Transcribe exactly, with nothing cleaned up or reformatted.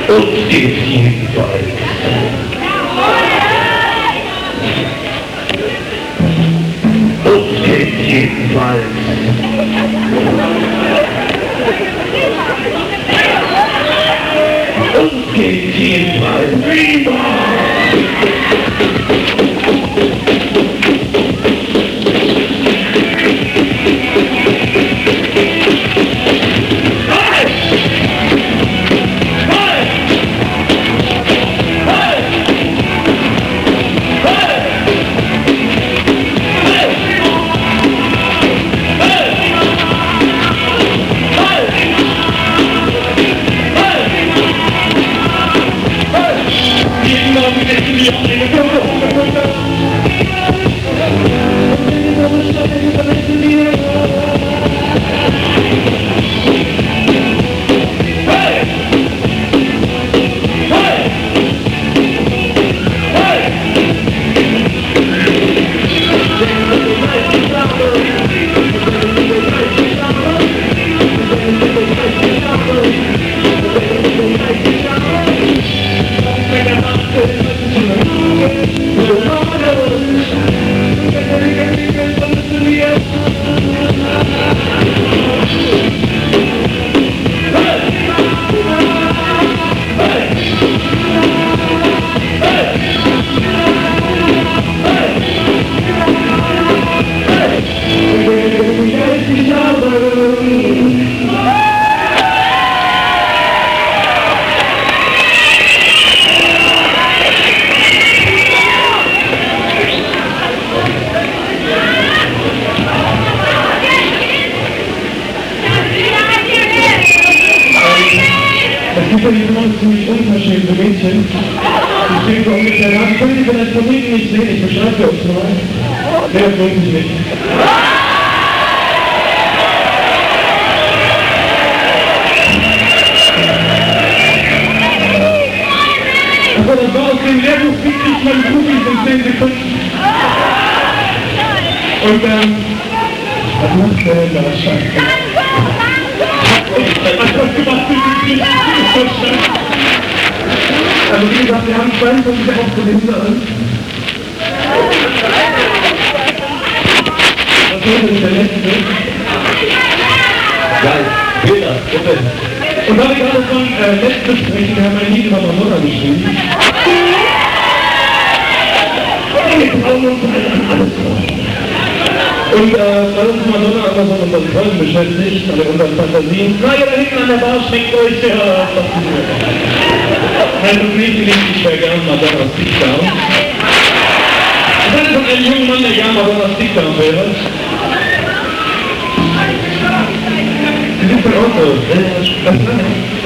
und geht jedenfalls. Und geht jedenfalls. Und geht jedenfalls. Viva! Das sind immer ziemlich unverschämte Mädchen. Die stehen so ungefähr da. Ich kann sie vielleicht von hinten nicht sehen, ich beschreibe euch mal. Nee, das lohnt sich nicht. Also das war aus dem Lehrbuch wirklich mein Profis in zehn Sekunden. Und ähm, was macht der denn da? Scheiße. Also wie gesagt, wir haben zweiundfünfzig Auftritte an. Das ist nicht der letzte. Geil, Bilder, bitte. Und da wir gerade von äh, letztes sprechen, wir haben ein Lied über Madonna geschrieben. Wir trauen uns halt an alles vor. Und äh, weil uns Madonna immer so mit unseren Träumen beschäftigt, mit unseren Fantasien. Na, ihr da hinten an der Bar schmeckt euch ja was zu tun. Also nicht liegt ich wäre gern Madonna Stickdown. Ich hatte von einem jungen Mann, der gern Madonna Stickdown wäre. Sie sind von Auto.